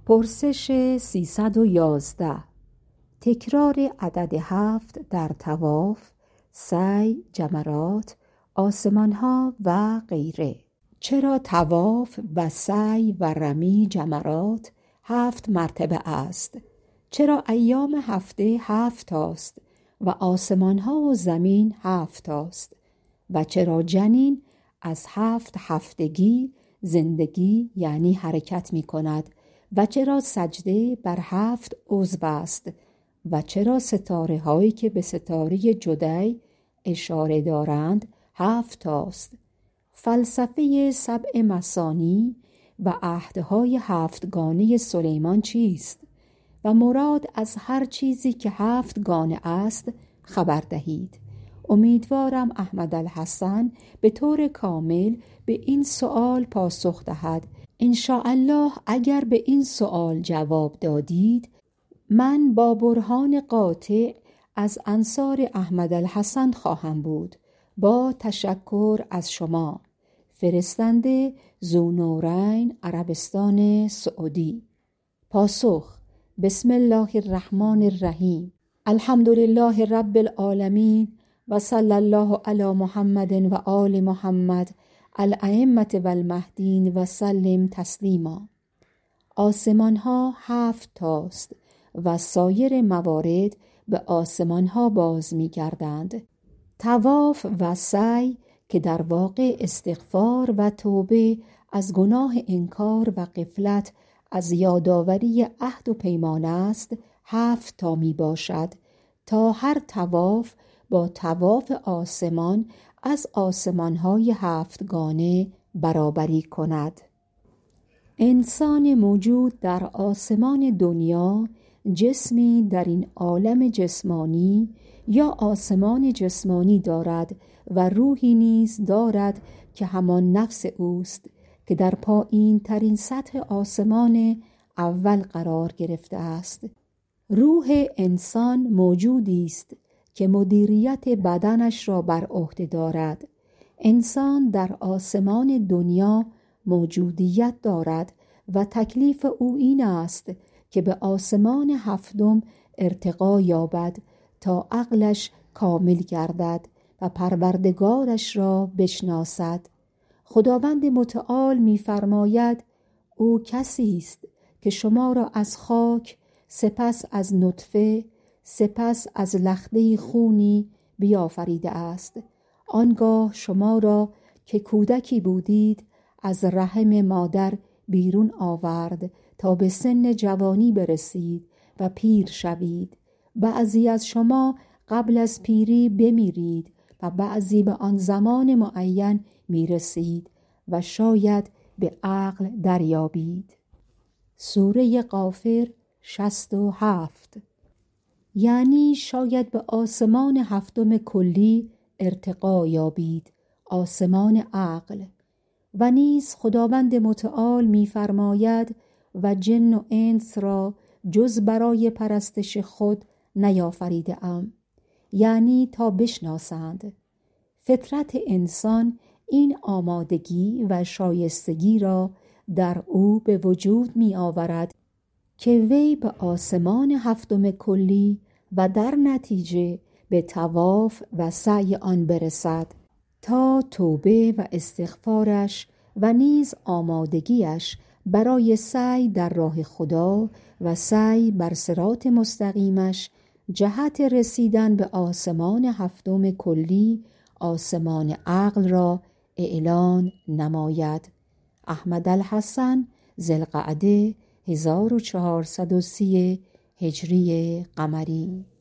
پرسش 311. تکرار عدد 7 در طواف، سعی، جمرات، آسمان‌ها و غیره. چرا طواف و سعی و رمی جمرات 7 مرتبه است؟ چرا ایام هفته 7 تاست و آسمان‌ها و زمین 7 تاست؟ و چرا جنین از 7 هفتگی زندگی یعنی حرکت می کند؟ و چرا سجده بر 7 عضو است؟ و چرا ستاره هایی که به ستاره جدی اشاره دارند 7 تاست؟ فلسفه 7 مثانی و عهدهای 7 گانه سلیمان چیست؟ و مراد از هر چیزی که 7 گانه است خبر دهید. امیدوارم احمدالحسن به طور کامل به این سؤال پاسخ دهد. انشاءالله اگر به این سؤال جواب دادید، من با برهان قاطع از انصار احمدالحسن خواهم بود. با تشکر از شما. فرستنده ذوالنورین، عربستان سعودی. پاسخ: بسم الله الرحمن الرحیم. الحمدلله رب العالمین و صلی الله علی محمد و آل محمد الائمة و المهدین و سلم تسلیما. آسمان ها 7 تاست و سایر موارد به آسمان ها باز می گردند. طواف و سعی که در واقع استغفار و توبه از گناه انکار و غفلت از یادآوری عهد و پیمان است 7 تا می باشد، تا هر طواف با طواف آسمان از آسمان‌های 7 گانه برابری کند. انسان موجود در آسمان دنیا جسمی در این عالم جسمانی یا آسمان جسمانی دارد و روحی نیز دارد که همان نفس اوست که در پایین ترین سطح آسمان اول قرار گرفته است. روح انسان موجودی است که مدیریت بدنش را بر عهده دارد. انسان در آسمان دنیا موجودیت دارد و تکلیف او این است که به آسمان 7 ارتقا یابد تا عقلش کامل گردد و پروردگارش را بشناسد. خداوند متعال می فرماید: او کسی است که شما را از خاک، سپس از نطفه، سپس از لخته خونی بیافریده است. آنگاه شما را که کودکی بودید از رحم مادر بیرون آورد تا به سن جوانی برسید و پیر شوید. بعضی از شما قبل از پیری بمیرید و بعضی به آن زمان معین میرسید و شاید به عقل دریابید. سوره غافر 67. یعنی شاید به آسمان 7 کلی ارتقا یابید، آسمان عقل. و نیز خداوند متعال می فرماید: و جن و انس را جز برای پرستش خود نیافریده ام، یعنی تا بشناسند. فطرت انسان این آمادگی و شایستگی را در او به وجود می آورد که وی به آسمان 7 کلی و در نتیجه به طواف و سعی آن برسد تا توبه و استغفارش و نیز آمادگیش برای سعی در راه خدا و سعی بر صراط مستقیمش جهت رسیدن به آسمان 7 کلی، آسمان عقل را اعلان نماید. احمدالحسن، ذوالقعده 1430 هجری قمری.